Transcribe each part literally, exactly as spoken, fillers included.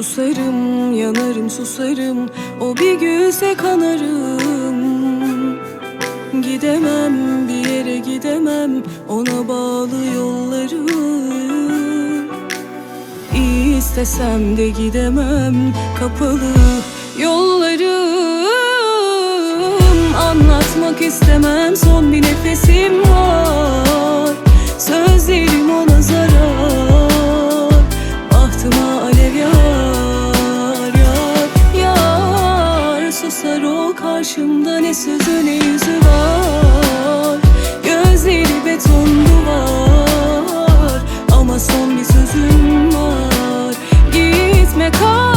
Susarım, yanarım, susarım, o bir gülse kanarım. Gidemem, bir yere gidemem, ona bağlı yollarım. İstesem de gidemem, kapalı yollarım. Anlatmak istemem, son bir nefesim var. Sözlerim ona zarar, bahtıma alev yar, yar, yar. Susar o karşımda, ne sözü ne yüzü var. Gözleri beton duvar, ama son bir sözüm var. Gitme kal.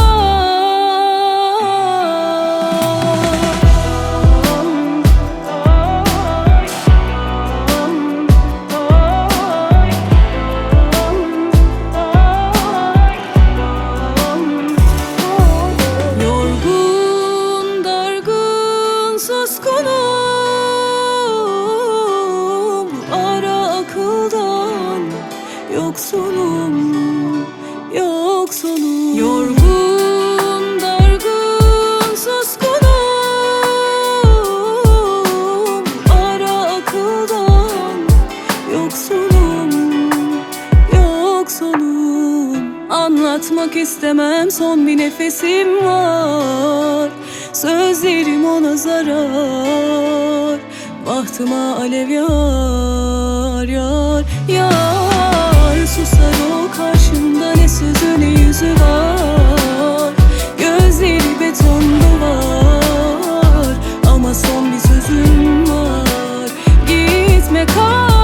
Suskunum, ara akıldan, yoksunum, yoksunum. Yorgun, dargın, suskunum, ara akıldan, yoksunum, yoksunum. Anlatmak istemem, son bir nefesim var. Sözlerim ona zarar, bahtıma alev yar, yar, yar. Susar o karşımda, ne sözü ne yüzü var. Gözleri beton duvar, ama son bir sözüm var. Gitme kal.